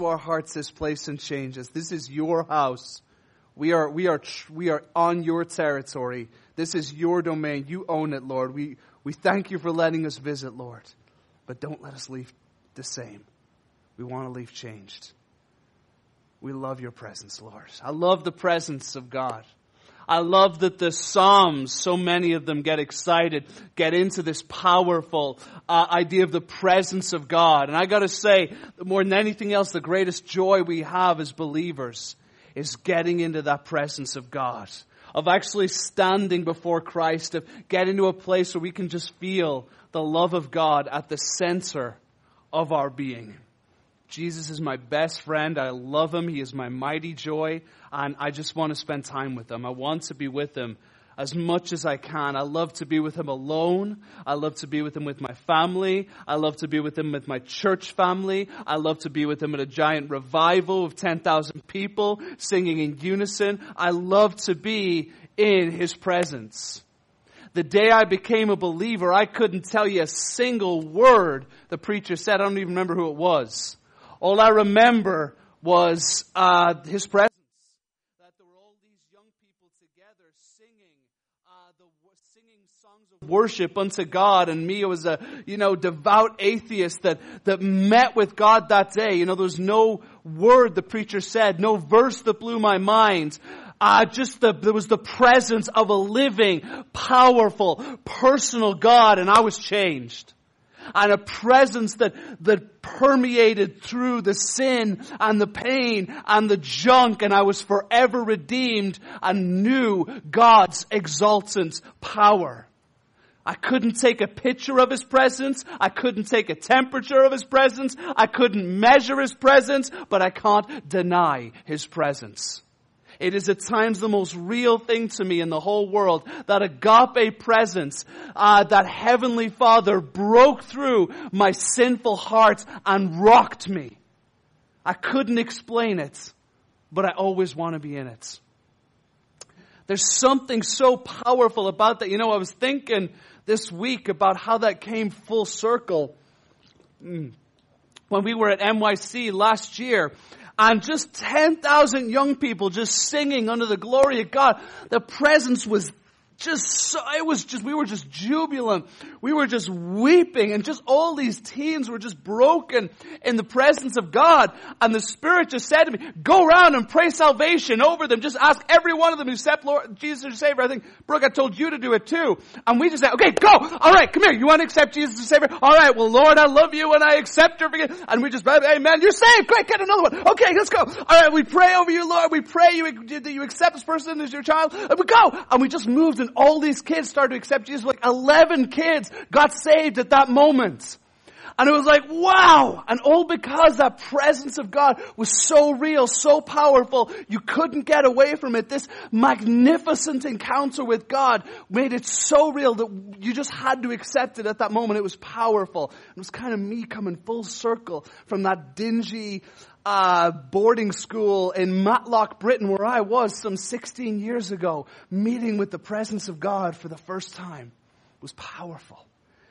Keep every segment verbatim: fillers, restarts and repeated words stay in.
our hearts this place and change us. This is your house. We are, we are, we are on your territory. This is your domain. You own it, Lord. We, we thank you for letting us visit, Lord. But don't let us leave the same. We want to leave changed. We love your presence, Lord. I love the presence of God. I love that the Psalms, so many of them get excited, get into this powerful uh, idea of the presence of God. And I got to say, more than anything else, the greatest joy we have as believers is getting into that presence of God, of actually standing before Christ, of getting to a place where we can just feel the love of God at the center of our being. Jesus is my best friend. I love him. He is my mighty joy. And I just want to spend time with him. I want to be with him as much as I can. I love to be with him alone. I love to be with him with my family. I love to be with him with my church family. I love to be with him at a giant revival of ten thousand people singing in unison. I love to be in his presence. The day I became a believer, I couldn't tell you a single word the preacher said. I don't even remember who it was. All I remember was uh, his presence. That there were all these young people together singing, uh, the singing songs of worship unto God. And me, I was a you know devout atheist that that met with God that day. You know, there was no word the preacher said, no verse that blew my mind. Uh, just the, there was the presence of a living, powerful, personal God, and I was changed. And a presence that, that permeated through the sin and the pain and the junk, and I was forever redeemed and knew God's exultant power. I couldn't take a picture of his presence. I couldn't take a temperature of his presence. I couldn't measure his presence, but I can't deny his presence. It is at times the most real thing to me in the whole world, that agape presence, uh, that Heavenly Father broke through my sinful heart and rocked me. I couldn't explain it, but I always want to be in it. There's something so powerful about that. You know, I was thinking this week about how that came full circle. When we were at M Y C last year, and just ten thousand young people just singing under the glory of God. The presence was just, so, it was just, we were just jubilant. We were just weeping, and just all these teens were just broken in the presence of God. And the Spirit just said to me, go around and pray salvation over them. Just ask every one of them who accept Lord Jesus as Savior. I think, Brooke, I told you to do it too. And we just said, okay, go. All right, come here. You want to accept Jesus as Savior? All right, well, Lord, I love you and I accept your forgiveness. And we just, amen, you're saved. Quick, get another one. Okay, let's go. All right, we pray over you, Lord. We pray you, you accept this person as your child. And we go. And we just moved, and all these kids started to accept Jesus. Like eleven kids got saved at that moment. And it was like, wow! And all because that presence of God was so real, so powerful, you couldn't get away from it. This magnificent encounter with God made it so real that you just had to accept it at that moment. It was powerful. It was kind of me coming full circle from that dingy uh boarding school in Matlock, Britain, where I was some sixteen years ago, meeting with the presence of God for the first time. It was powerful.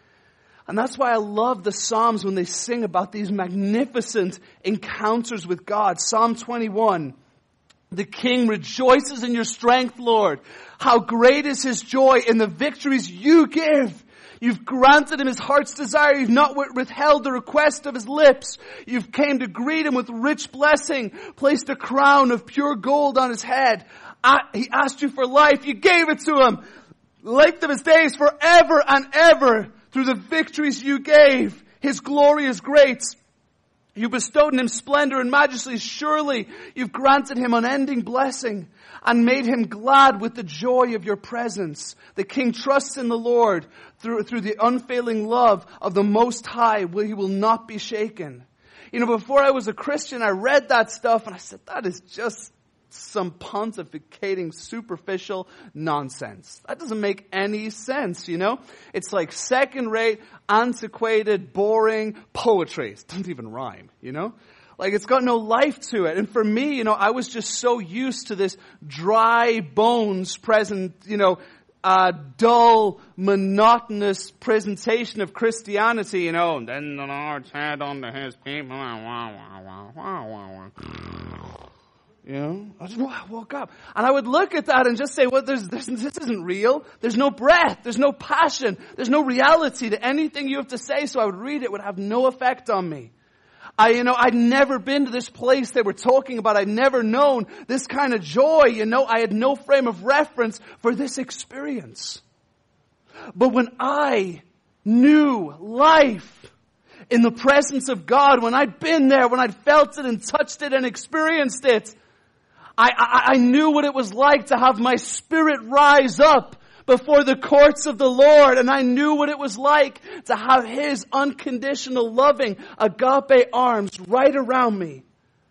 And that's why I love the Psalms when they sing about these magnificent encounters with God. Psalm twenty-one. The king rejoices in your strength, Lord. How great is his joy in the victories you give. You've granted him his heart's desire. You've not withheld the request of his lips. You've came to greet him with rich blessing, placed a crown of pure gold on his head. He asked you for life. You gave it to him. Length of his days forever and ever through the victories you gave. His glory is great. You bestowed on him splendor and majesty. Surely you've granted him unending blessing and made him glad with the joy of your presence. The king trusts in the Lord through, through the unfailing love of the Most High. He will not be shaken. You know, before I was a Christian, I read that stuff and I said, that is just some pontificating, superficial nonsense. That doesn't make any sense, you know? It's like second-rate, antiquated, boring poetry. It doesn't even rhyme, you know? Like, it's got no life to it. And for me, you know, I was just so used to this dry bones present, you know, a dull, monotonous presentation of Christianity, you know, and then the Lord said unto his people, wah, wah, wah, wah, wah, wah. You know, I just woke up and I would look at that and just say, well, there's, there's, this isn't real. There's no breath. There's no passion. There's no reality to anything you have to say. So I would read it. It would have no effect on me. I, you know, I'd never been to this place they were talking about. I'd never known this kind of joy. You know, I had no frame of reference for this experience. But when I knew life in the presence of God, when I'd been there, when I'd felt it and touched it and experienced it, I, I, I knew what it was like to have my spirit rise up before the courts of the Lord. And I knew what it was like to have His unconditional, loving, agape arms right around me.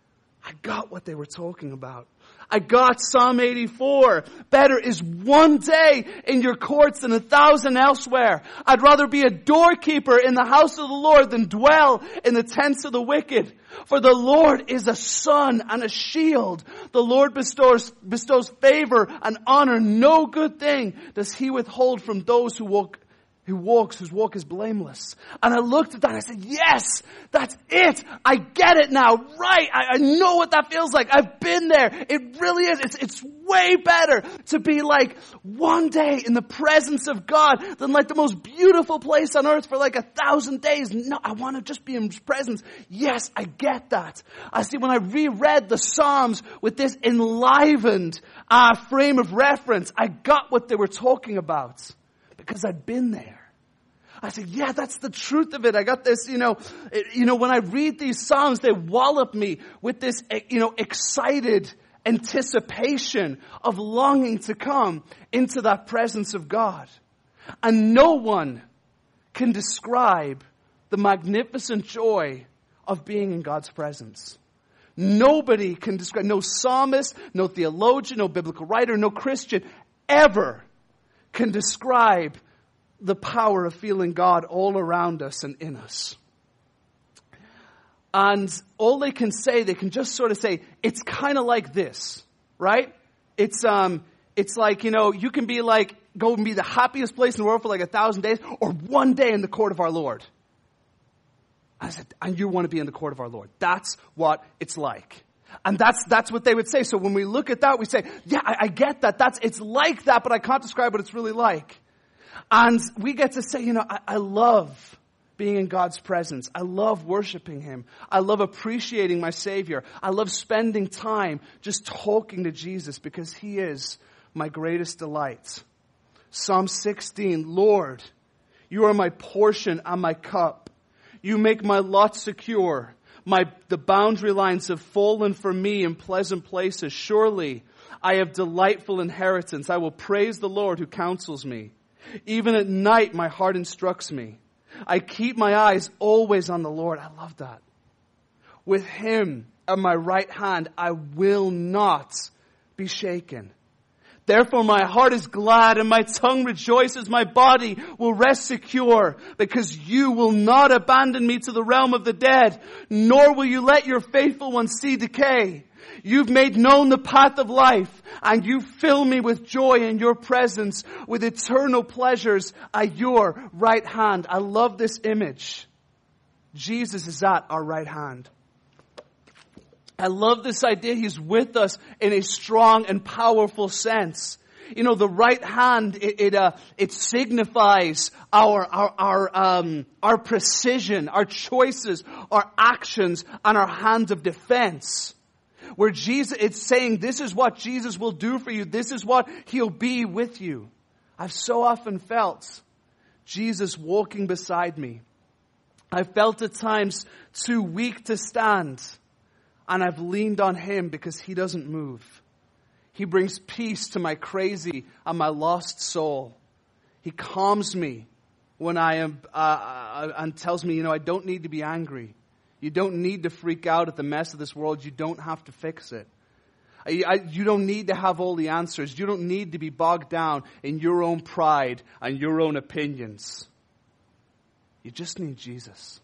I got what they were talking about. I got Psalm eighty-four. Better is one day in your courts than a thousand elsewhere. I'd rather be a doorkeeper in the house of the Lord than dwell in the tents of the wicked. For the Lord is a sun and a shield. The Lord bestows, bestows favor and honor. No good thing does He withhold from those who walk who walks, whose walk is blameless. And I looked at that and I said, yes, that's it. I get it now. Right. I, I know what that feels like. I've been there. It really is. It's, it's way better to be like one day in the presence of God than like the most beautiful place on earth for like a thousand days. No, I want to just be in His presence. Yes, I get that. I see when I reread the Psalms with this enlivened uh, frame of reference, I got what they were talking about because I'd been there. I said, yeah, that's the truth of it. I got this, you know, it, you know, when I read these Psalms, they wallop me with this, you know, excited anticipation of longing to come into that presence of God. And no one can describe the magnificent joy of being in God's presence. Nobody can describe, no psalmist, no theologian, no biblical writer, no Christian ever can describe the power of feeling God all around us and in us. And all they can say, they can just sort of say, it's kind of like this, right? It's, um, it's like, you know, you can be like, go and be the happiest place in the world for like a thousand days, or one day in the court of our Lord. I said, and you want to be in the court of our Lord. That's what it's like. And that's, that's what they would say. So when we look at that, we say, yeah, I, I get that. That's, it's like that, but I can't describe what it's really like. And we get to say, you know, I, I love being in God's presence. I love worshiping Him. I love appreciating my Savior. I love spending time just talking to Jesus because He is my greatest delight. Psalm sixteen, Lord, You are my portion and my cup. You make my lot secure. My, the boundary lines have fallen for me in pleasant places. Surely I have delightful inheritance. I will praise the Lord who counsels me. Even at night, my heart instructs me. I keep my eyes always on the Lord. I love that. With Him at my right hand, I will not be shaken. Therefore my heart is glad and my tongue rejoices. My body will rest secure because You will not abandon me to the realm of the dead, nor will You let Your faithful one see decay. You've made known the path of life, and You fill me with joy in Your presence, with eternal pleasures at Your right hand. I love this image. Jesus is at our right hand. I love this idea. He's with us in a strong and powerful sense. You know, the right hand, it it, uh, it signifies our our our um our precision, our choices, our actions, and our hand of defense. Where Jesus, it's saying, this is what Jesus will do for you. This is what He'll be with you. I've so often felt Jesus walking beside me. I've felt at times too weak to stand. And I've leaned on Him because He doesn't move. He brings peace to my crazy and my lost soul. He calms me when I am, uh, and tells me, you know, I don't need to be angry. You don't need to freak out at the mess of this world. You don't have to fix it. I, I, you don't need to have all the answers. You don't need to be bogged down in your own pride and your own opinions. You just need Jesus.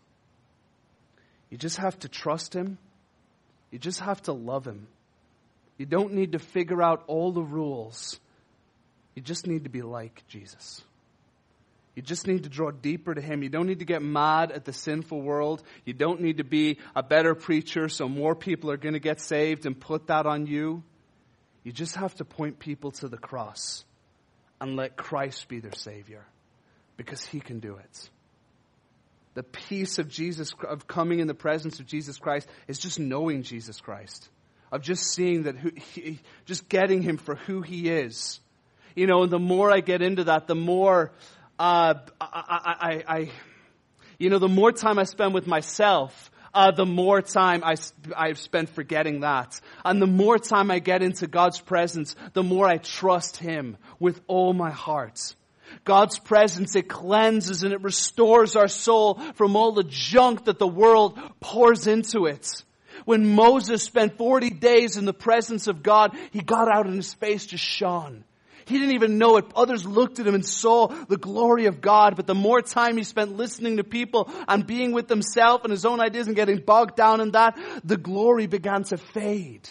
You just have to trust Him. You just have to love Him. You don't need to figure out all the rules. You just need to be like Jesus. You just need to draw deeper to him. You don't need to get mad at the sinful world. You don't need to be a better preacher so more people are going to get saved and put that on you. You just have to point people to the cross and let Christ be their Savior, because he can do it. The peace of Jesus, of coming in the presence of Jesus Christ, is just knowing Jesus Christ, of just seeing that, who, he, just getting him for who he is. You know, and the more I get into that, the more, uh, I, I, I, you know, the more time I spend with myself, uh, the more time I, I've spent forgetting that. And the more time I get into God's presence, the more I trust him with all my heart. God's presence, it cleanses and it restores our soul from all the junk that the world pours into it. When Moses spent forty days in the presence of God, he got out and his face just shone. He didn't even know it. Others looked at him and saw the glory of God. But the more time he spent listening to people and being with himself and his own ideas and getting bogged down in that, the glory began to fade.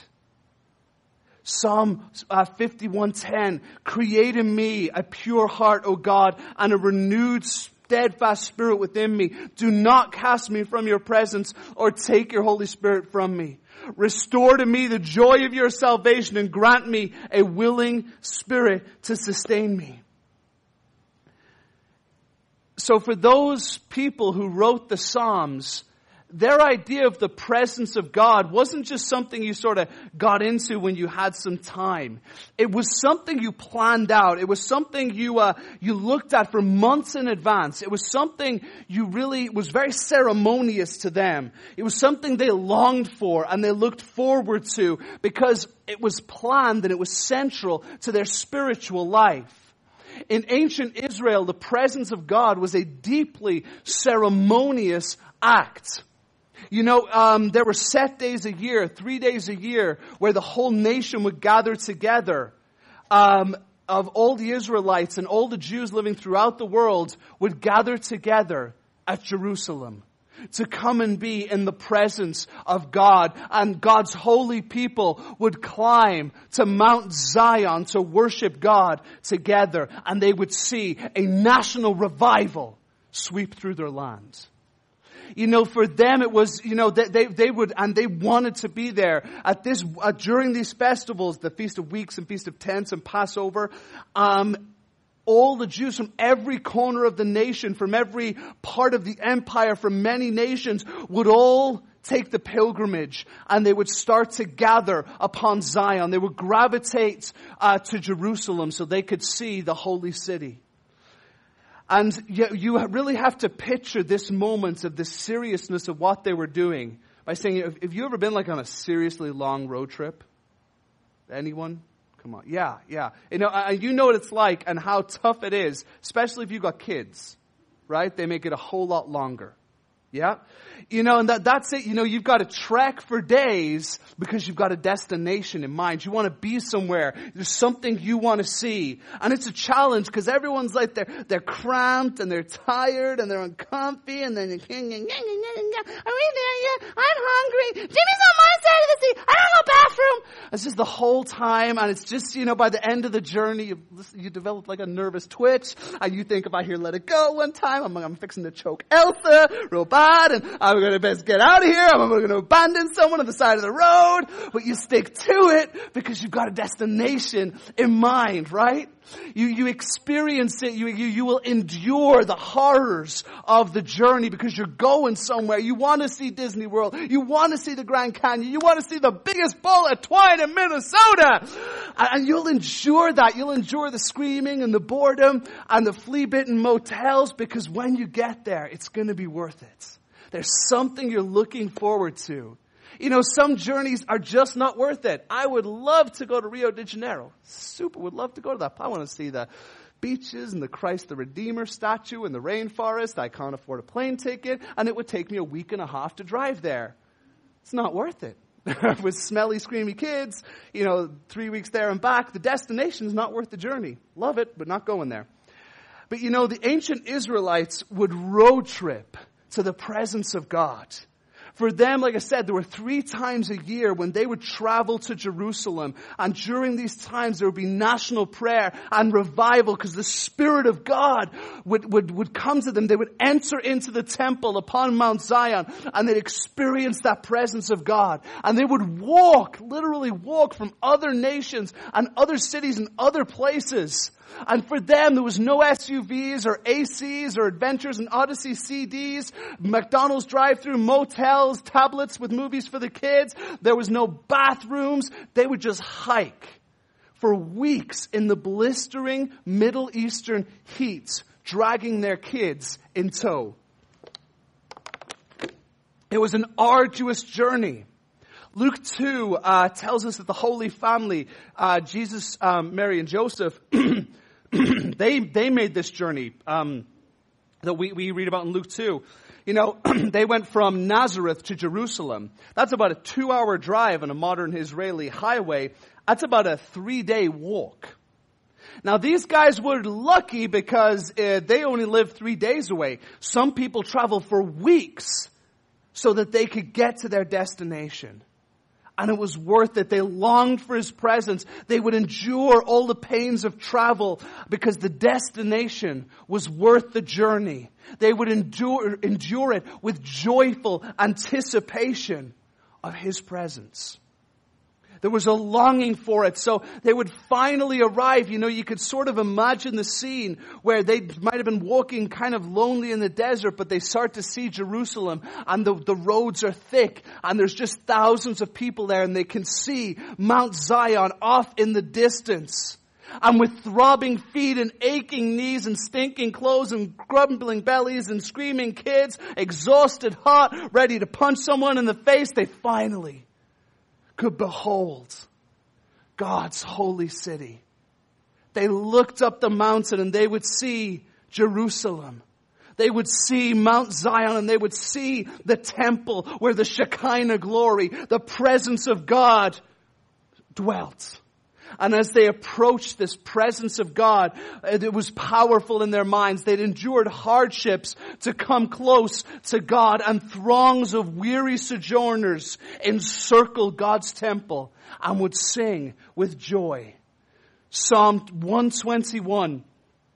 Psalm uh, fifty-one ten, create in me a pure heart, O God, and a renewed steadfast spirit within me. Do not cast me from your presence or take your Holy Spirit from me. Restore to me the joy of your salvation and grant me a willing spirit to sustain me. So for those people who wrote the Psalms, their idea of the presence of God wasn't just something you sort of got into when you had some time. It was something you planned out. It was something you uh, you looked at for months in advance. It was something you really, was very ceremonious to them. It was something they longed for and they looked forward to because it was planned and it was central to their spiritual life. In ancient Israel, the presence of God was a deeply ceremonious act. You know, um, there were set days a year, three days a year, where the whole nation would gather together. Um, of all the Israelites and all the Jews living throughout the world would gather together at Jerusalem to come and be in the presence of God. And God's holy people would climb to Mount Zion to worship God together. And they would see a national revival sweep through their land. You know, for them it was, you know, they, they, they would, and they wanted to be there at this, uh, during these festivals, the Feast of Weeks and Feast of Tents and Passover. Um, all the Jews from every corner of the nation, from every part of the empire, from many nations, would all take the pilgrimage and they would start to gather upon Zion. They would gravitate uh, to Jerusalem so they could see the holy city. And you really have to picture this moment of the seriousness of what they were doing by saying, have you ever been like on a seriously long road trip? Anyone? Come on. Yeah, yeah. You know, you know what it's like and how tough it is, especially if you've got kids, right? They make it a whole lot longer. Yeah? You know, and that, that's it. You know, you've got to trek for days because you've got a destination in mind. You want to be somewhere. There's something you want to see. And it's a challenge because everyone's like, they're, they're cramped and they're tired and they're uncomfy and then you're, are we there yet? I'm hungry. Jimmy's on my side of the seat. I don't know bathroom. It's just the whole time. And it's just, you know, by the end of the journey, you, you develop like a nervous twitch. And you think if I hear let it go one time, I'm, I'm fixing to choke Elsa real bad. And I'm going to best get out of here. I'm going to abandon someone on the side of the road. But you stick to it because you've got a destination in mind, right? You, you experience it. You, you, you will endure the horrors of the journey because you're going somewhere. You want to see Disney World. You want to see the Grand Canyon. You want to see the biggest bowl of twine in Minnesota. And you'll endure that. You'll endure the screaming and the boredom and the flea-bitten motels because when you get there, it's going to be worth it. There's something you're looking forward to. You know, some journeys are just not worth it. I would love to go to Rio de Janeiro. Super, would love to go to that. I want to see the beaches and the Christ the Redeemer statue in the rainforest. I can't afford a plane ticket, and it would take me a week and a half to drive there. It's not worth it. With smelly, screamy kids, you know, three weeks there and back, the destination's not worth the journey. Love it, but not going there. But you know, the ancient Israelites would road trip to the presence of God. For them, like I said, there were three times a year when they would travel to Jerusalem. And during these times, there would be national prayer and revival because the Spirit of God would, would, would come to them. They would enter into the temple upon Mount Zion and they'd experience that presence of God. And they would walk, literally walk from other nations and other cities and other places. And for them, there was no S U Vs or A Cs or Adventures and Odyssey C Ds, McDonald's drive-through, motels, tablets with movies for the kids. There was no bathrooms. They would just hike for weeks in the blistering Middle Eastern heat, dragging their kids in tow. It was an arduous journey. Luke two uh, tells us that the Holy Family, uh, Jesus, um, Mary, and Joseph, they they made this journey um, that we, we read about in Luke two. You know, they went from Nazareth to Jerusalem. That's about a two-hour drive on a modern Israeli highway. That's about a three-day walk. Now, these guys were lucky because uh, they only lived three days away. Some people travel for weeks so that they could get to their destination. And it was worth it. They longed for His presence. They would endure all the pains of travel because the destination was worth the journey. They would endure, endure it with joyful anticipation of His presence. There was a longing for it. So they would finally arrive. You know, you could sort of imagine the scene where they might have been walking kind of lonely in the desert, but they start to see Jerusalem and the, the roads are thick and there's just thousands of people there and they can see Mount Zion off in the distance. And with throbbing feet and aching knees and stinking clothes and grumbling bellies and screaming kids, exhausted, hot, ready to punch someone in the face, they finally could behold God's holy city. They looked up the mountain and they would see Jerusalem. They would see Mount Zion and they would see the temple where the Shekinah glory, the presence of God, dwelt. And as they approached this presence of God, it was powerful in their minds. They'd endured hardships to come close to God, and throngs of weary sojourners encircled God's temple and would sing with joy. Psalm one twenty-one.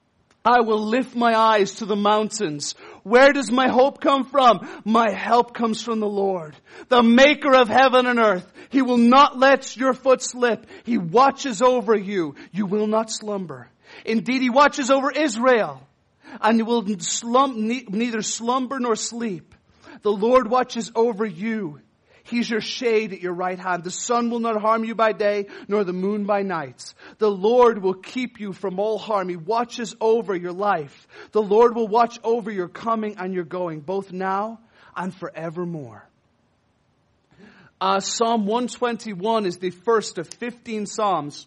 I will lift my eyes to the mountains. Where does my hope come from? My help comes from the Lord, the maker of heaven and earth. He will not let your foot slip. He watches over you. You will not slumber. Indeed, He watches over Israel, and you will slum, neither slumber nor sleep. The Lord watches over you. He's your shade at your right hand. The sun will not harm you by day, nor the moon by night. The Lord will keep you from all harm. He watches over your life. The Lord will watch over your coming and your going, both now and forevermore. Uh, Psalm one twenty-one is the first of fifteen Psalms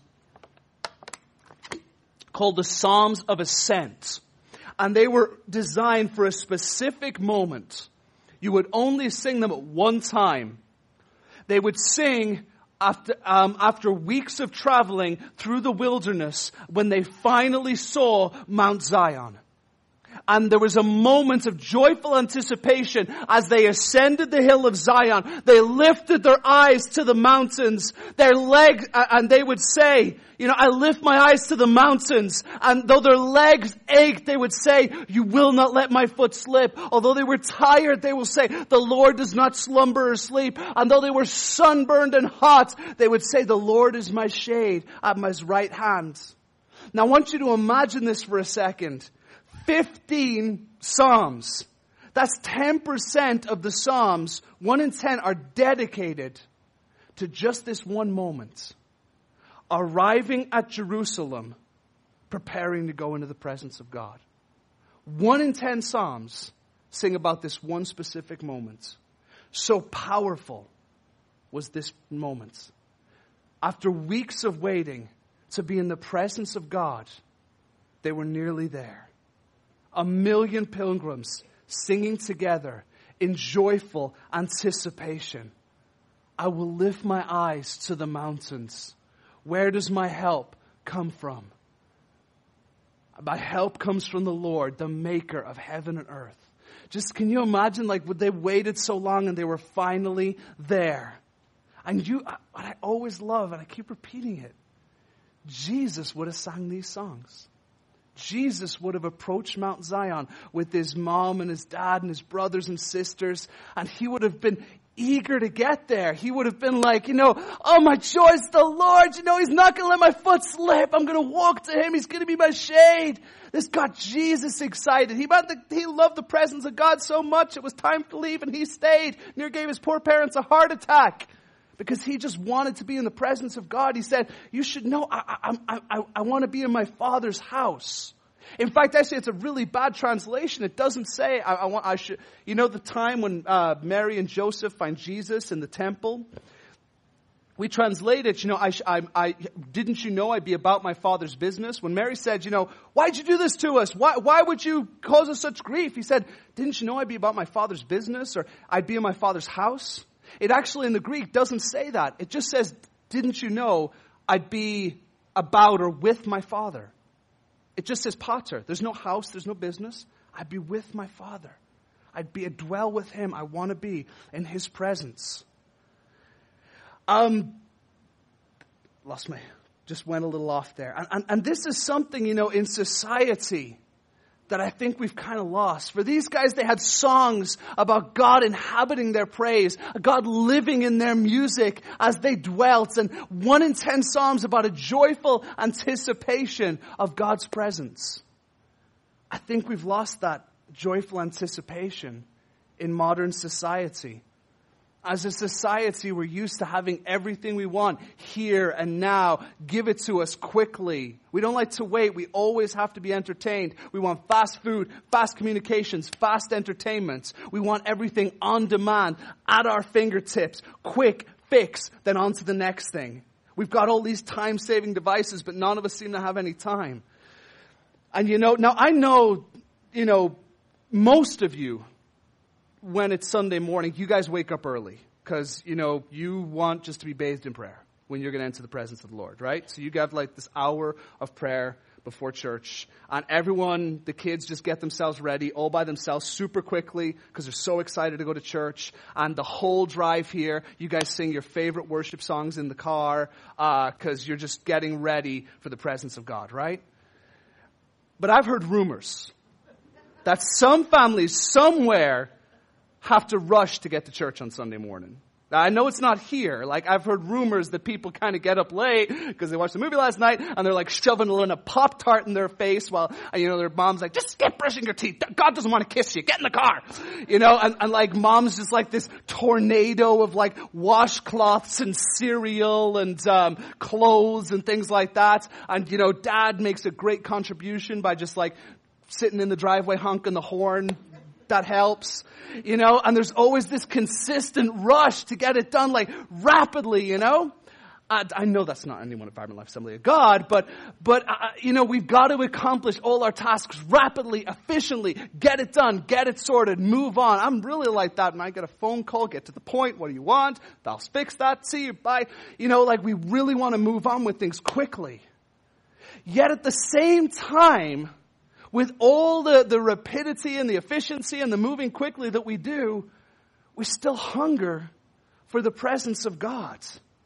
called the Psalms of Ascent. And they were designed for a specific moment. You would only sing them at one time. They would sing after, um, after weeks of traveling through the wilderness when they finally saw Mount Zion. And there was a moment of joyful anticipation as they ascended the hill of Zion. They lifted their eyes to the mountains. Their legs, and they would say, you know, I lift my eyes to the mountains. And though their legs ached, they would say, you will not let my foot slip. Although they were tired, they will say, the Lord does not slumber or sleep. And though they were sunburned and hot, they would say, the Lord is my shade at my right hand. Now I want you to imagine this for a second. fifteen Psalms. That's ten percent of the Psalms, one in ten, are dedicated to just this one moment. Arriving at Jerusalem, preparing to go into the presence of God. One in ten Psalms sing about this one specific moment. So powerful was this moment. After weeks of waiting to be in the presence of God, they were nearly there. A million pilgrims singing together in joyful anticipation. I will lift my eyes to the mountains. Where does my help come from? My help comes from the Lord, the maker of heaven and earth. Just, can you imagine, like, they waited so long and they were finally there. And you, what I always love, and I keep repeating it, Jesus would have sang these songs. Jesus would have approached Mount Zion with his mom and his dad and his brothers and sisters, and he would have been eager to get there. He would have been like, you know, oh, my joy is the Lord. You know, he's not going to let my foot slip. I'm going to walk to him. He's going to be my shade. This got Jesus excited. He, he loved the presence of God so much it was time to leave, and he stayed. Near gave his poor parents a heart attack because he just wanted to be in the presence of God. He said, you should know, I, I, I, I want to be in my Father's house. In fact, actually, it's a really bad translation. It doesn't say, I, I want, I should, you know, the time when uh, Mary and Joseph find Jesus in the temple? We translate it, you know, I, I, I, didn't you know I'd be about my Father's business? When Mary said, you know, why'd you do this to us? Why, why would you cause us such grief? He said, didn't you know I'd be about my Father's business? Or I'd be in my Father's house? It actually in the Greek doesn't say that. It just says, didn't you know I'd be about or with my Father? It just says pater. There's no house. There's no business. I'd be with my Father. I'd be, I'd dwell with him. I want to be in his presence. Um, lost my, just went a little off there. And, and, and this is something, you know, in society that I think we've kind of lost. For these guys, they had songs about God inhabiting their praise, God living in their music as they dwelt, and one in ten psalms about a joyful anticipation of God's presence. I think we've lost that joyful anticipation in modern society. As a society, we're used to having everything we want here and now. Give it to us quickly. We don't like to wait. We always have to be entertained. We want fast food, fast communications, fast entertainments. We want everything on demand, at our fingertips, quick fix, then on to the next thing. We've got all these time-saving devices, but none of us seem to have any time. And you know, now I know, you know, most of you, when it's Sunday morning, you guys wake up early because, you know, you want just to be bathed in prayer when you're going to enter the presence of the Lord, right? So you have like this hour of prayer before church, and everyone, the kids just get themselves ready all by themselves super quickly because they're so excited to go to church. And the whole drive here, you guys sing your favorite worship songs in the car because uh, you're just getting ready for the presence of God, right? But I've heard rumors that some families somewhere have to rush to get to church on Sunday morning. Now, I know it's not here. Like, I've heard rumors that people kind of get up late because they watched the movie last night and they're like shoving a little Pop-Tart in their face while, you know, their mom's like, just get brushing your teeth. God doesn't want to kiss you. Get in the car. You know, and, and like mom's just like this tornado of like washcloths and cereal and um, clothes and things like that. And, you know, dad makes a great contribution by just like sitting in the driveway honking the horn. That helps, you know, and there's always this consistent rush to get it done, like, rapidly, you know. I, I know that's not anyone at Vibrant Life Assembly of God, but, but uh, you know, we've got to accomplish all our tasks rapidly, efficiently, get it done, get it sorted, move on. I'm really like that, and I get a phone call, get to the point, what do you want? I'll fix that, see you, bye. You know, like, we really want to move on with things quickly. Yet at the same time, with all the, the rapidity and the efficiency and the moving quickly that we do, we still hunger for the presence of God.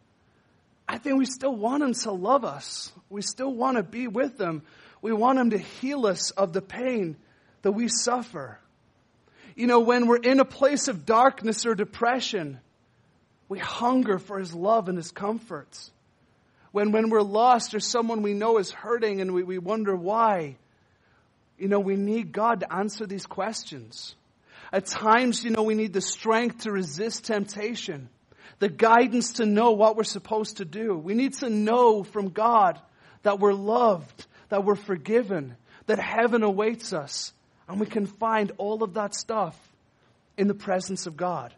I think we still want him to love us. We still want to be with him. We want him to heal us of the pain that we suffer. You know, when we're in a place of darkness or depression, we hunger for his love and his comforts. When, when we're lost or someone we know is hurting and we, we wonder why, you know, we need God to answer these questions. At times, you know, we need the strength to resist temptation, the guidance to know what we're supposed to do. We need to know from God that we're loved, that we're forgiven, that heaven awaits us. And we can find all of that stuff in the presence of God.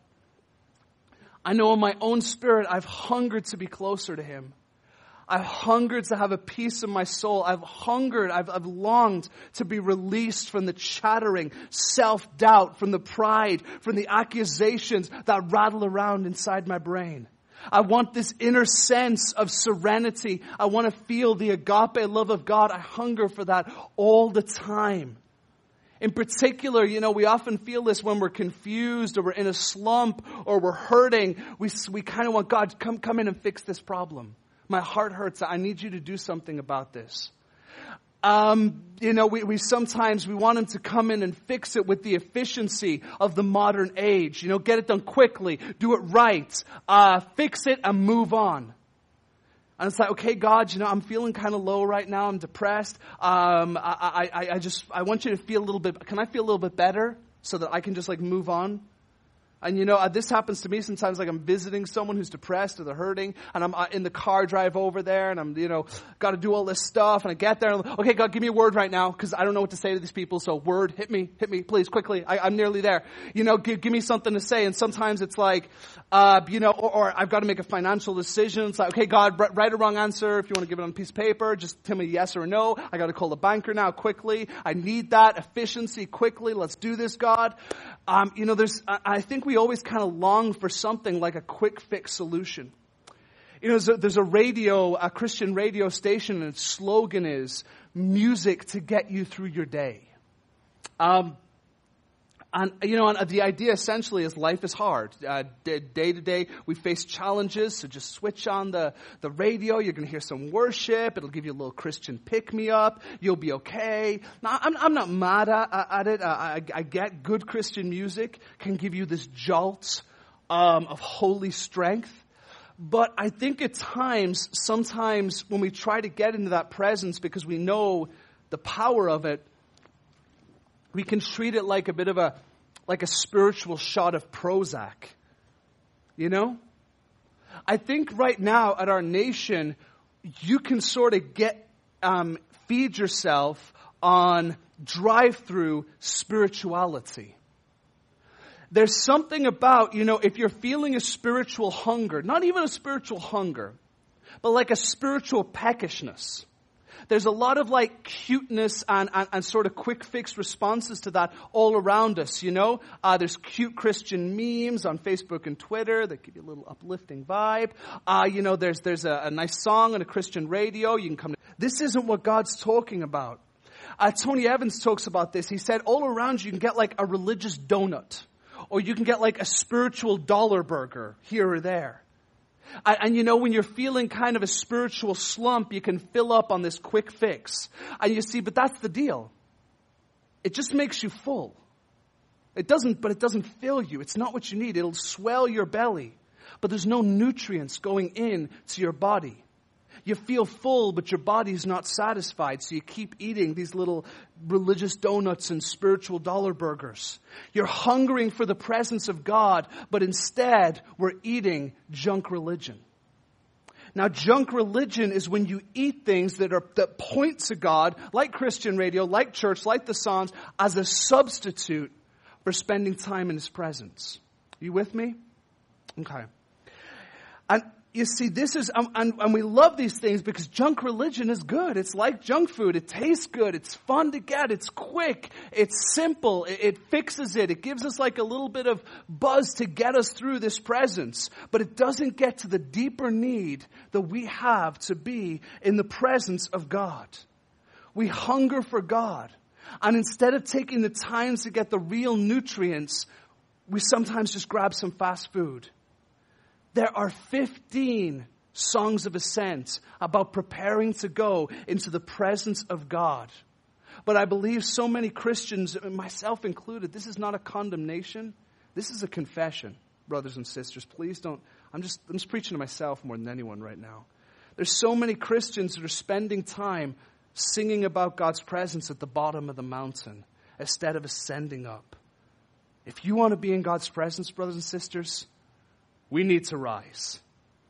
I know in my own spirit, I've hungered to be closer to him. I've hungered to have a peace in my soul. I've hungered, I've, I've longed to be released from the chattering self-doubt, from the pride, from the accusations that rattle around inside my brain. I want this inner sense of serenity. I want to feel the agape love of God. I hunger for that all the time. In particular, you know, we often feel this when we're confused or we're in a slump or we're hurting. We, we kind of want God, come, come in and fix this problem. My heart hurts. I need you to do something about this. Um, you know, we, we sometimes, we want him to come in and fix it with the efficiency of the modern age. You know, get it done quickly, do it right, uh, fix it and move on. And it's like, okay, God, you know, I'm feeling kind of low right now. I'm depressed. Um, I, I, I just, I want you to feel a little bit, can I feel a little bit better so that I can just like move on? And you know, uh, this happens to me sometimes, like I'm visiting someone who's depressed or they're hurting, and I'm uh, in the car drive over there, and I'm, you know, got to do all this stuff, and I get there, and I'm like, okay, God, give me a word right now, because I don't know what to say to these people, so word, hit me, hit me, please, quickly, I, I'm nearly there. You know, give, give me something to say, and sometimes it's like, uh, you know, or, or I've got to make a financial decision. It's like, okay, God, write a wrong answer. If you want to give it on a piece of paper, just tell me yes or no. I got to call the banker now, quickly. I need that efficiency, quickly. Let's do this, God. Um, you know, there's, I think we always kind of long for something like a quick fix solution. You know, there's a, there's a radio, a Christian radio station, and its slogan is music to get you through your day. Um, and, you know, and the idea essentially is life is hard. Uh, day to day, we face challenges, so just switch on the, the radio. You're going to hear some worship. It'll give you a little Christian pick-me-up. You'll be okay. Now, I'm, I'm not mad at, at it. I, I get good Christian music can give you this jolt um, of holy strength. But I think at times, sometimes when we try to get into that presence because we know the power of it, we can treat it like a bit of a, like a spiritual shot of Prozac. You know? I think right now at our nation, you can sort of get, um, feed yourself on drive-through spirituality. There's something about, you know, if you're feeling a spiritual hunger, not even a spiritual hunger, but like a spiritual peckishness. There's a lot of like cuteness and, and, and sort of quick fix responses to that all around us, you know. Uh, there's cute Christian memes on Facebook and Twitter that give you a little uplifting vibe. Uh, you know, there's there's a, a nice song on a Christian radio. You can come to, this isn't what God's talking about. Uh, Tony Evans talks about this. He said all around you can get like a religious donut, or you can get like a spiritual dollar burger here or there. And, and you know, when you're feeling kind of a spiritual slump, you can fill up on this quick fix. And you see, but that's the deal. It just makes you full. It doesn't, but it doesn't fill you. It's not what you need. It'll swell your belly. But there's no nutrients going in to your body. You feel full, but your body's not satisfied, so you keep eating these little religious donuts and spiritual dollar burgers. You're hungering for the presence of God, but instead we're eating junk religion. Now, junk religion is when you eat things that are that point to God, like Christian radio, like church, like the Psalms, as a substitute for spending time in His presence. Are you with me? Okay. And you see, this is, um, and, and we love these things because junk religion is good. It's like junk food. It tastes good. It's fun to get. It's quick. It's simple. It, it fixes it. It gives us like a little bit of buzz to get us through this presence. But it doesn't get to the deeper need that we have to be in the presence of God. We hunger for God. And instead of taking the time to get the real nutrients, we sometimes just grab some fast food. There are fifteen songs of ascent about preparing to go into the presence of God. But I believe so many Christians, myself included, this is not a condemnation. This is a confession, brothers and sisters. Please don't, I'm just, I'm just preaching to myself more than anyone right now. There's so many Christians that are spending time singing about God's presence at the bottom of the mountain instead of ascending up. If you want to be in God's presence, brothers and sisters, we need to rise.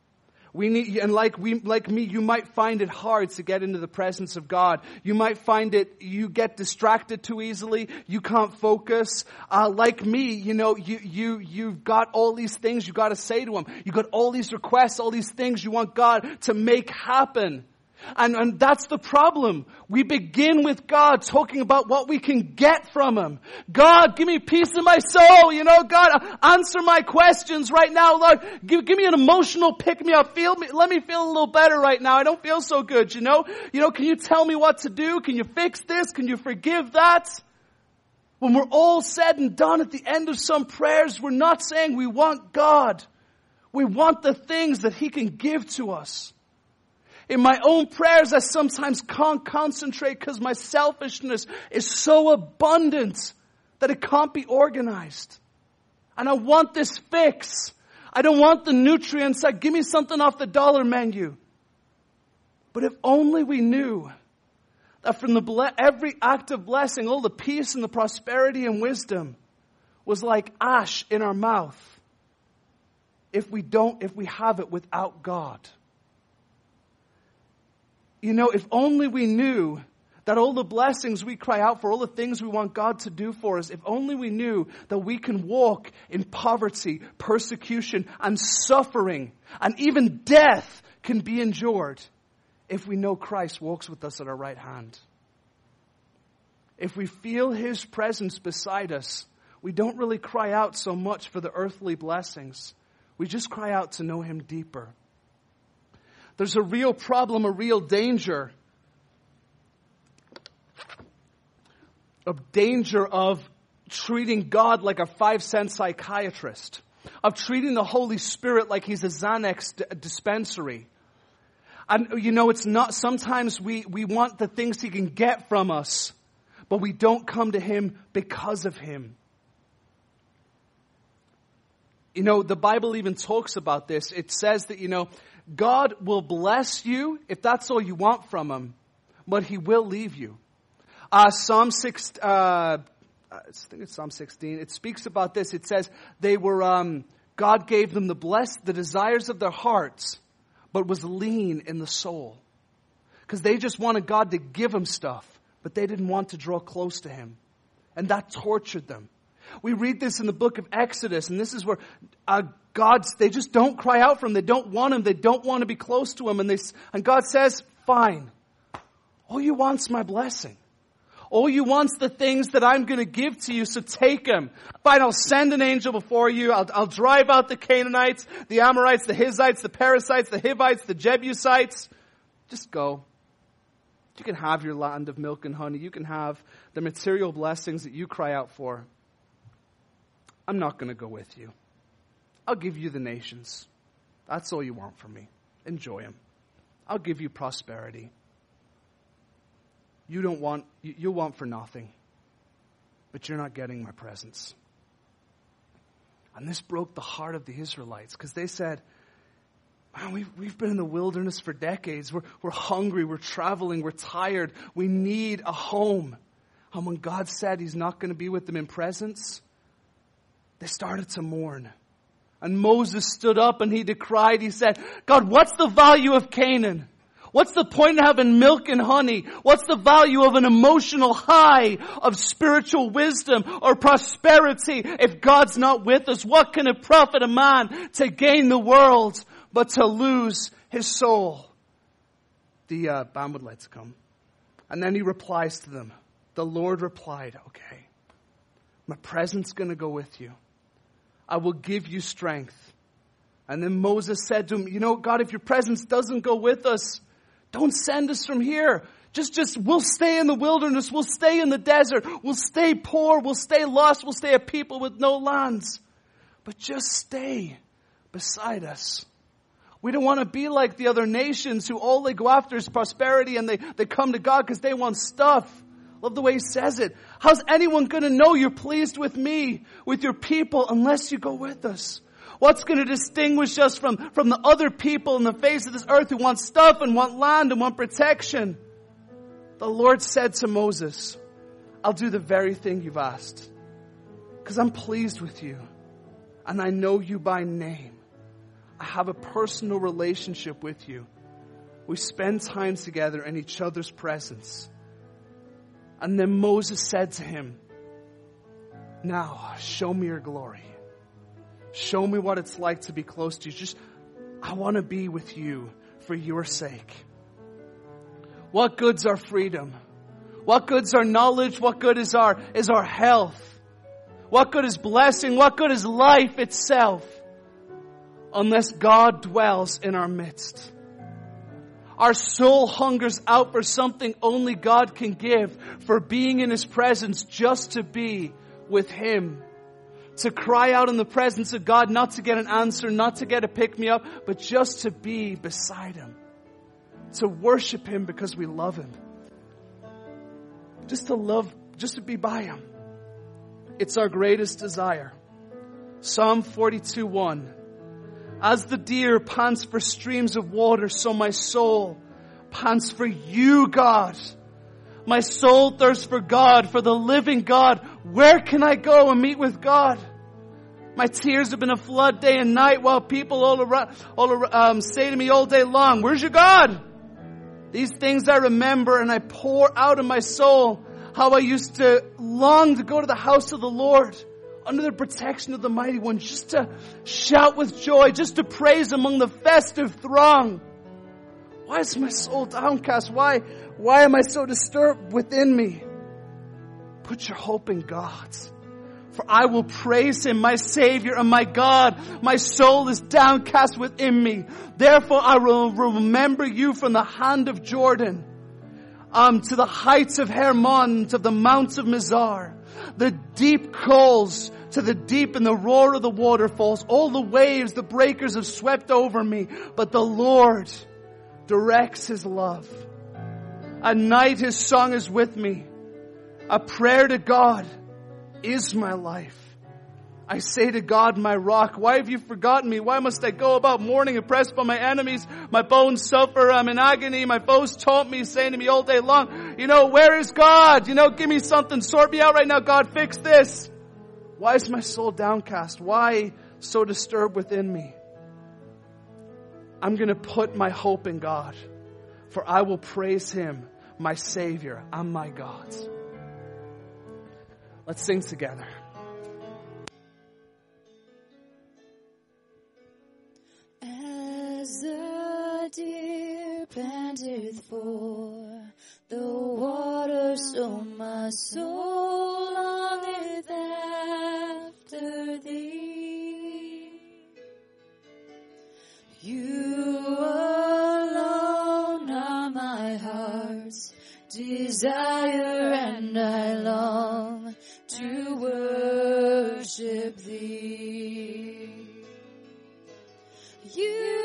We need, and like we, like me, you might find it hard to get into the presence of God. You might find it, you get distracted too easily. You can't focus. Uh, like me, you know, you, you, you've got all these things you got to say to Him. You got all these requests, all these things you want God to make happen. And, and that's the problem. We begin with God talking about what we can get from Him. God, give me peace in my soul. You know, God, answer my questions right now. Lord, give, give me an emotional pick-me-up. Feel me, let me feel a little better right now. I don't feel so good, you know. You know, can you tell me what to do? Can you fix this? Can you forgive that? When we're all said and done at the end of some prayers, we're not saying we want God. We want the things that He can give to us. In my own prayers, I sometimes can't concentrate because my selfishness is so abundant that it can't be organized. And I want this fix. I don't want the nutrients. Like, give me something off the dollar menu. But if only we knew that from the ble- every act of blessing, all the peace and the prosperity and wisdom was like ash in our mouth. If we don't, if we have it without God. You know, if only we knew that all the blessings we cry out for, all the things we want God to do for us, if only we knew that we can walk in poverty, persecution, and suffering, and even death can be endured if we know Christ walks with us at our right hand. If we feel His presence beside us, we don't really cry out so much for the earthly blessings. We just cry out to know Him deeper. There's a real problem, a real danger. A danger of treating God like a five-cent psychiatrist. Of treating the Holy Spirit like He's a Xanax d- dispensary. And you know, it's not, sometimes we, we want the things He can get from us, but we don't come to Him because of Him. You know, the Bible even talks about this. It says that, you know, God will bless you if that's all you want from Him, but He will leave you. Uh, Psalm six, uh, I think it's Psalm sixteen. It speaks about this. It says they were, um, God gave them the bless, the desires of their hearts, but was lean in the soul. Because they just wanted God to give them stuff, but they didn't want to draw close to Him. And that tortured them. We read this in the book of Exodus, and this is where uh, God, they just don't cry out for Him. They don't want Him. They don't want to be close to Him. And, they, and God says, fine. All you want's my blessing. All you want's the things that I'm going to give to you, so take them. Fine, I'll send an angel before you. I'll, I'll drive out the Canaanites, the Amorites, the Hittites, the Perizzites, the Hivites, the Jebusites. Just go. You can have your land of milk and honey. You can have the material blessings that you cry out for. I'm not going to go with you. I'll give you the nations. That's all you want from me. Enjoy them. I'll give you prosperity. You don't want, you, you'll want for nothing. But you're not getting my presence. And this broke the heart of the Israelites because they said, man, we've, we've been in the wilderness for decades. We're, we're hungry. We're traveling. We're tired. We need a home. And when God said He's not going to be with them in presence, they started to mourn. And Moses stood up and he decried. He said, God, what's the value of Canaan? What's the point of having milk and honey? What's the value of an emotional high of spiritual wisdom or prosperity if God's not with us? What can it profit a man to gain the world but to lose his soul? The uh, band would like to come. And then he replies to them. The Lord replied, okay, my presence is going to go with you. I will give you strength. And then Moses said to him, you know, God, if your presence doesn't go with us, don't send us from here. Just, just, we'll stay in the wilderness. We'll stay in the desert. We'll stay poor. We'll stay lost. We'll stay a people with no lands. But just stay beside us. We don't want to be like the other nations who all they go after is prosperity and they, they come to God because they want stuff. Love the way he says it. How's anyone going to know you're pleased with me, with your people, unless you go with us? What's going to distinguish us from, from the other people in the face of this earth who want stuff and want land and want protection? The Lord said to Moses, I'll do the very thing you've asked. Because I'm pleased with you. And I know you by name. I have a personal relationship with you. We spend time together in each other's presence. And then Moses said to him, now show me your glory. Show me what it's like to be close to you. Just, I want to be with you for your sake. What good's our freedom? What good's our knowledge? What good is our, is our health? What good is blessing? What good is life itself? Unless God dwells in our midst. Our soul hungers out for something only God can give, for being in His presence, just to be with Him. To cry out in the presence of God, not to get an answer, not to get a pick-me-up, but just to be beside Him. To worship Him because we love Him. Just to love, just to be by Him. It's our greatest desire. Psalm forty-two one. As the deer pants for streams of water, so my soul pants for you, God. My soul thirsts for God, for the living God. Where can I go and meet with God? My tears have been a flood day and night, while people all around, all around, um, say to me all day long, where's your God? These things I remember, and I pour out of my soul how I used to long to go to the house of the Lord, under the protection of the Mighty One, just to shout with joy, just to praise among the festive throng. Why is my soul downcast? Why, why am I so disturbed within me? Put your hope in God. For I will praise Him, my Savior and my God. My soul is downcast within me. Therefore I will remember you from the hand of Jordan, um, to the heights of Hermon, to the mounts of Mizar. The deep calls to the deep and the roar of the waterfalls. All the waves, the breakers have swept over me. But the Lord directs His love. At night His song is with me. A prayer to God is my life. I say to God, my rock, why have you forgotten me? Why must I go about mourning, oppressed by my enemies? My bones suffer, I'm in agony. My foes taunt me, saying to me all day long, you know, where is God? You know, give me something, sort me out right now, God, fix this. Why is my soul downcast? Why so disturbed within me? I'm going to put my hope in God, for I will praise Him, my Savior and my God. Let's sing together. As the deer panteth for the water, so my soul longeth after Thee. You alone are my heart's desire, and I long to worship Thee. You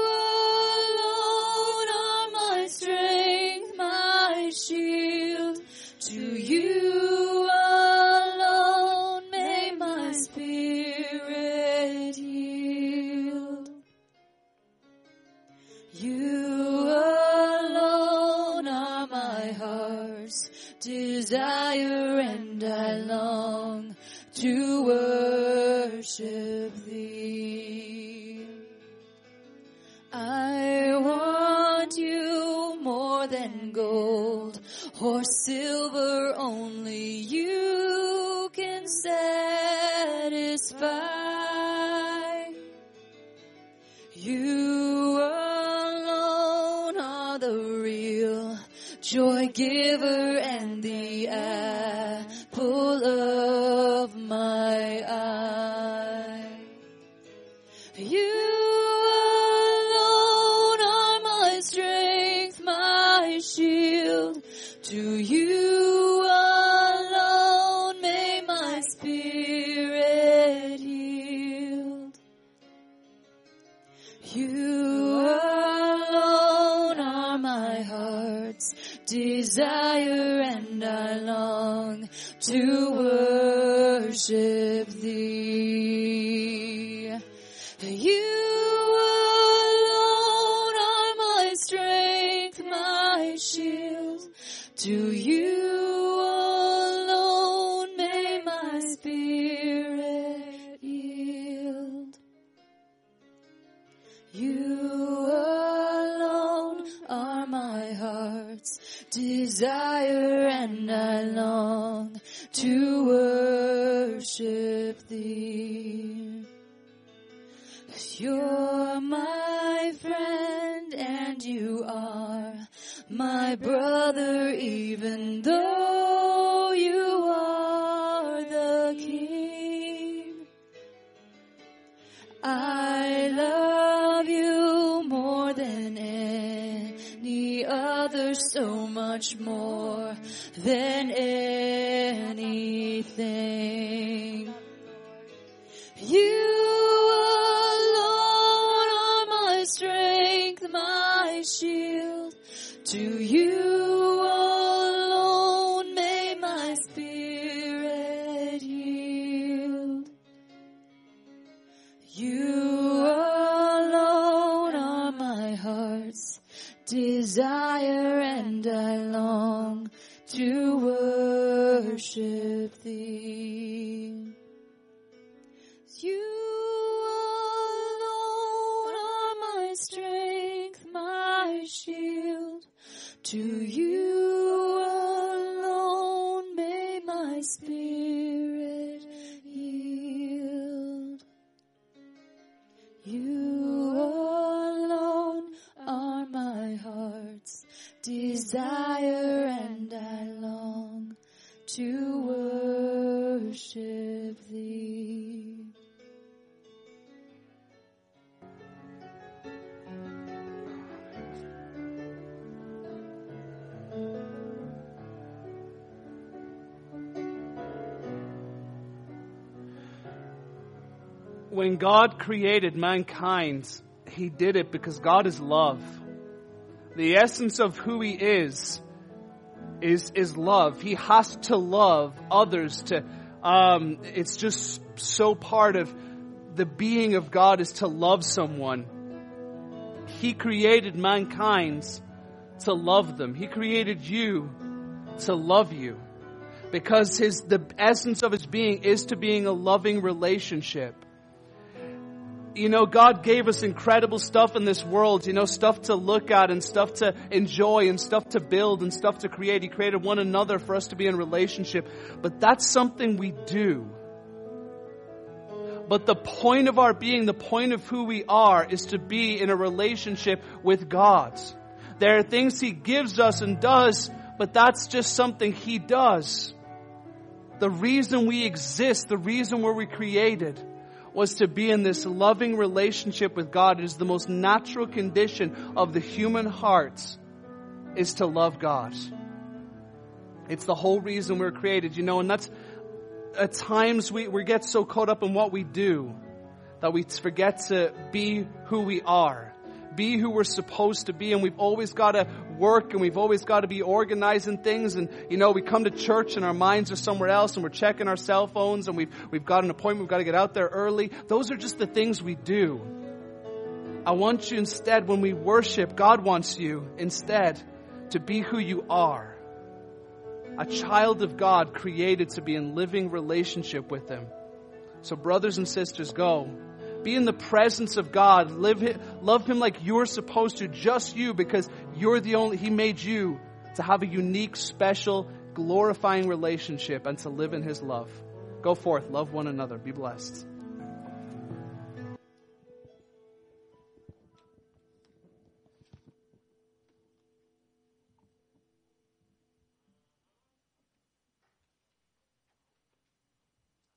alone are my strength, my shield. To You alone may my spirit yield. You alone are my heart's desire, and I long to worship Thee. I want You more than gold or silver, only You can satisfy. You alone are the real joy giver and the apple of my eye. You alone are my strength, my shield. To You alone may my spirit yield. You alone are my heart's desire, and I long to worship Thee. You alone are my strength, my shield. To You alone may my spirit yield. You alone are my heart's desire, and I long to worship Thee. You're my friend and You are my brother, even though You are the King. I love You more than anything Father so much more than anything. You alone are my strength, my shield. To you alone may my spirit yield. You alone are my heart's desire, and I long to worship thee. You alone are my strength, my shield. To you alone may my spirit yield. You alone are my heart's desire, and I long to worship thee. When God created mankind, He did it because God is love. The essence of who He is, is, is love. He has to love others. To, um, it's just so part of the being of God is to love someone. He created mankind to love them. He created you to love you. Because his, the essence of His being is to being a loving relationship. You know, God gave us incredible stuff in this world, you know, stuff to look at and stuff to enjoy and stuff to build and stuff to create. He created one another for us to be in relationship. But that's something we do. But the point of our being, the point of who we are, is to be in a relationship with God. There are things He gives us and does, but that's just something He does. The reason we exist, the reason where we created, was to be in this loving relationship with God. It is the most natural condition of the human heart, is to love God. It's the whole reason we're created, you know, and that's, at times we, we get so caught up in what we do that we forget to be who we are. Be who we're supposed to be, and we've always got to work, and we've always got to be organizing things, and you know, we come to church and our minds are somewhere else, and we're checking our cell phones, and we've we've got an appointment, we've got to get out there early. Those are just the things we do. I want you instead, when we worship, God wants you instead to be who you are. A child of God created to be in living relationship with Him. So brothers and sisters, go. Be in the presence of God. Live, love Him like you're supposed to, just you, because you're the only, He made you to have a unique, special, glorifying relationship and to live in His love. Go forth, love one another. Be blessed.